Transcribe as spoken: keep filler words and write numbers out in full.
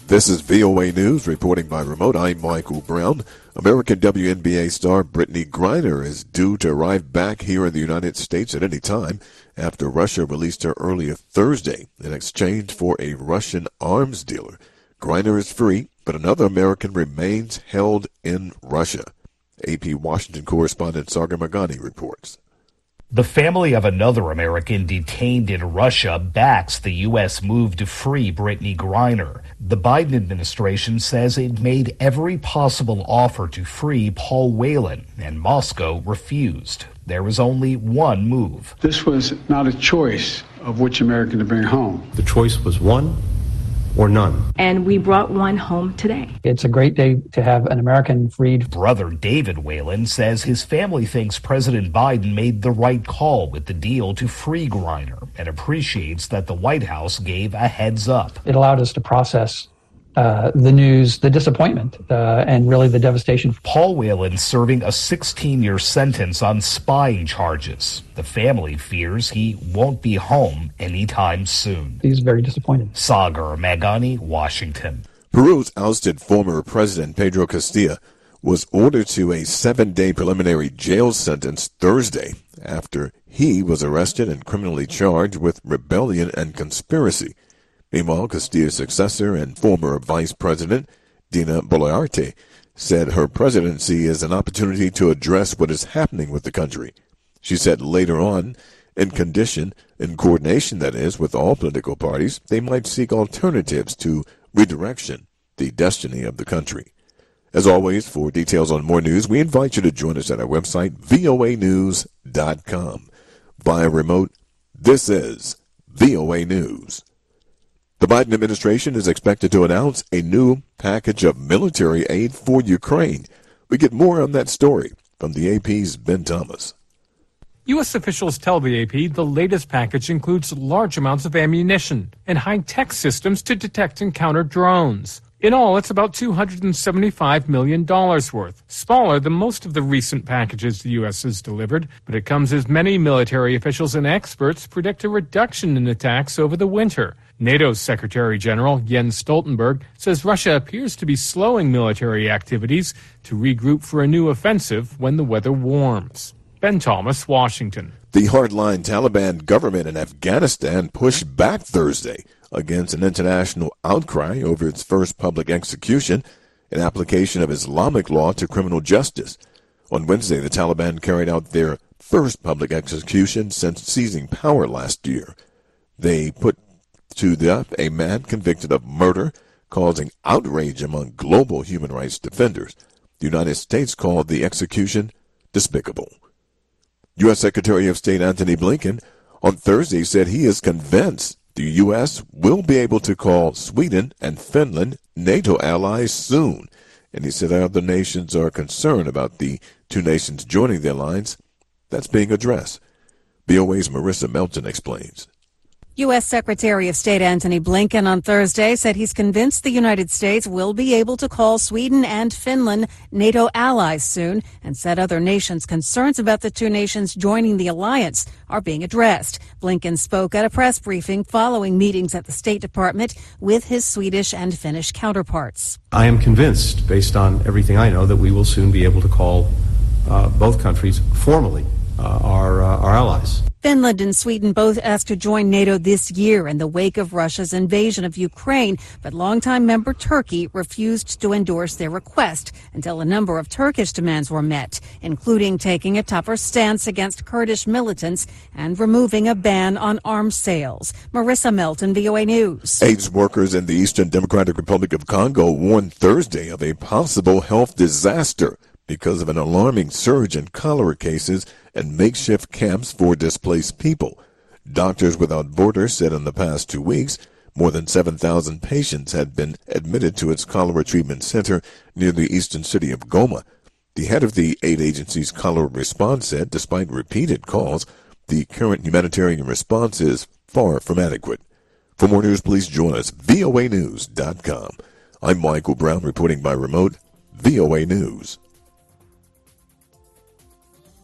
This is V O A News, reporting by remote. I'm Michael Brown. American W N B A star Brittany Griner is due to arrive back here in the United States at any time after Russia released her earlier Thursday in exchange for a Russian arms dealer. Griner is free, but another American remains held in Russia. A P Washington correspondent Sagar Magani reports. The family of another American detained in Russia backs the U S move to free Brittany Griner. The Biden administration says it made every possible offer to free Paul Whelan, and Moscow refused. There was only one move. This was not a choice of which American to bring home. The choice was one or none. And we brought one home today. It's a great day to have an American freed. Brother David Whelan says his family thinks President Biden made the right call with the deal to free Griner and appreciates that the White House gave a heads up. It allowed us to process uh, the news, the disappointment, uh, and really the devastation. Paul Whelan serving a sixteen-year sentence on spying charges. The family fears he won't be home anytime soon. He's very disappointed. Sagar Magani, Washington. Peru's ousted former president Pedro Castillo was ordered to a seven-day preliminary jail sentence Thursday after he was arrested and criminally charged with rebellion and conspiracy. Meanwhile, Castillo's successor and former vice president, Dina Boluarte, said her presidency is an opportunity to address what is happening with the country. She said later on, in condition, in coordination, that is, with all political parties, they might seek alternatives to redirection, the destiny of the country. As always, for details on more news, we invite you to join us at our website, V O A news dot com. Via remote, this is V O A News. The Biden administration is expected to announce a new package of military aid for Ukraine. We get more on that story from the A P's Ben Thomas. U S officials tell the A P the latest package includes large amounts of ammunition and high-tech systems to detect and counter drones. In all, it's about two hundred seventy-five million dollars worth, smaller than most of the recent packages the U S has delivered, but it comes as many military officials and experts predict a reduction in attacks over the winter. NATO's Secretary General Jens Stoltenberg says Russia appears to be slowing military activities to regroup for a new offensive when the weather warms. Ben Thomas, Washington. The hardline Taliban government in Afghanistan pushed back Thursday against an international outcry over its first public execution, an application of Islamic law to criminal justice. On Wednesday, the Taliban carried out their first public execution since seizing power last year. They put to death a man convicted of murder, causing outrage among global human rights defenders. The United States called the execution despicable. U S Secretary of State Antony Blinken on Thursday said he is convinced the U S will be able to call Sweden and Finland NATO allies soon. And he said other nations are concerned about the two nations joining the alliance. That's being addressed. V O A's Marissa Melton explains. U S Secretary of State Antony Blinken on Thursday said he's convinced the United States will be able to call Sweden and Finland NATO allies soon, and said other nations' concerns about the two nations joining the alliance are being addressed. Blinken spoke at a press briefing following meetings at the State Department with his Swedish and Finnish counterparts. I am convinced, based on everything I know, that we will soon be able to call uh, both countries formally uh, our, uh, our allies. Finland and Sweden both asked to join NATO this year in the wake of Russia's invasion of Ukraine, but longtime member Turkey refused to endorse their request until a number of Turkish demands were met, including taking a tougher stance against Kurdish militants and removing a ban on arms sales. Marissa Melton, V O A News. AIDS workers in the Eastern Democratic Republic of Congo warned Thursday of a possible health disaster because of an alarming surge in cholera cases and makeshift camps for displaced people. Doctors Without Borders said in the past two weeks, more than seven thousand patients had been admitted to its cholera treatment center near the eastern city of Goma. The head of the aid agency's cholera response said, despite repeated calls, the current humanitarian response is far from adequate. For more news, please join us, V O A news dot com. I'm Michael Brown, reporting by remote, V O A News.